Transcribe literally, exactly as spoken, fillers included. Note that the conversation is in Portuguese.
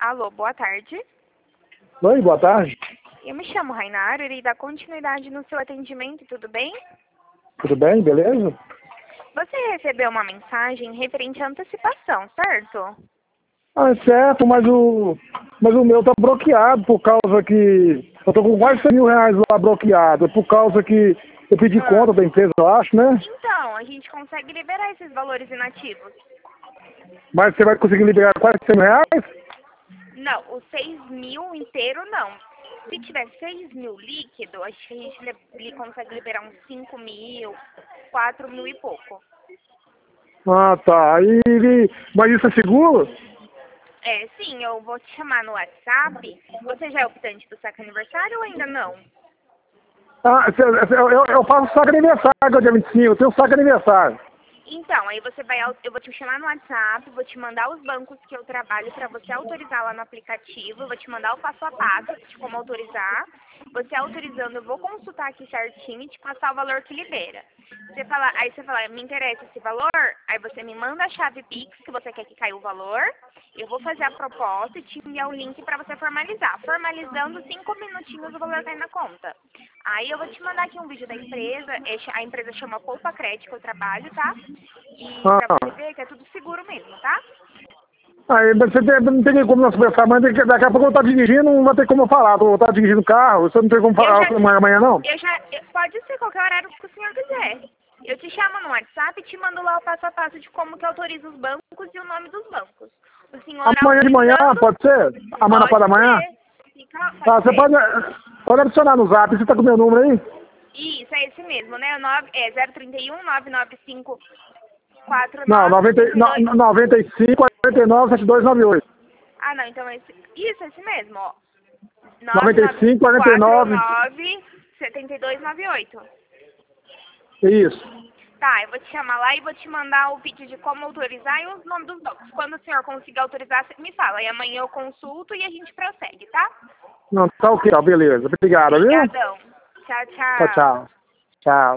Alô, boa tarde. Oi, boa tarde. Eu me chamo Rainara, irei dar continuidade no seu atendimento, tudo bem? Tudo bem, beleza? Você recebeu uma mensagem referente à antecipação, certo? Ah, é certo, mas o, mas o meu tá bloqueado por causa que eu tô com quase cem mil reais lá bloqueado, por causa que eu pedi Ah. conta da empresa, eu acho, né? Então, a gente consegue liberar esses valores inativos. Mas você vai conseguir liberar quase cem reais? Não, os seis mil inteiro não. Se tiver seis mil líquido, acho que a gente li- li- consegue liberar uns cinco mil, quatro mil e pouco. Ah, tá. Aí, mas isso é seguro? É, sim, eu vou te chamar no WhatsApp. Você já é optante do saque aniversário ou ainda não? Ah, cê- cê- eu, eu, eu faço saco aniversário, que é dia vinte e cinco, eu tenho saco aniversário. Então, aí você vai, au- eu vou te chamar no WhatsApp, vou te mandar os bancos que eu trabalho para você autorizar lá no aplicativo, eu vou te mandar o passo a passo de como autorizar. Você autorizando, eu vou consultar aqui certinho e te passar o valor que libera. Você fala, aí você fala, me interessa esse valor, aí você me manda a chave Pix que você quer que caia o valor, eu vou fazer a proposta e te enviar o link para você formalizar. Formalizando, cinco minutinhos o valor cai na conta. Aí eu vou te mandar aqui um vídeo da empresa, esse- a empresa chama Poupa Crédito que eu trabalho, tá? E pra Ah, você ver que é tudo seguro mesmo, tá? aí você tem, não tem como nós conversar, mas tem que- daqui a pouco eu tô dirigindo, não vai ter como eu falar, eu tô dirigindo o carro, você não tem como Eu falar já, amanhã, amanhã não? eu já, eu- pode ser qualquer horário que o senhor quiser. Eu te chamo no WhatsApp e te mando lá o passo a passo de como que autoriza os bancos e o nome dos bancos. O senhor Amanhã de manhã, autorizando, pode ser? Amanhã na pode parte da manhã? ser. Fica, Tá, pode você ser. pode, pode adicionar no zap, você tá com o meu número aí? Isso, é esse mesmo, né? Nove- É zero trinta e um, nove nove cinco, quatro Não, nove noventa, sete e- no, dois. noventa e cinco, quarenta e nove, setenta e dois, noventa e oito. Ah, não, então esse, isso, esse mesmo, ó. noventa e cinco, quarenta e nove, nove nove quatro nove, sete dois nove oito. isso. Tá, eu vou te chamar lá e vou te mandar o vídeo de como autorizar e os nomes dos bancos. Quando o senhor conseguir autorizar, você me fala. E amanhã eu consulto e a gente prossegue, tá? Não, tá ok, ó, beleza. Obrigado, viu? Obrigadão. Tchau, Tchau, tchau. tchau. Tchau.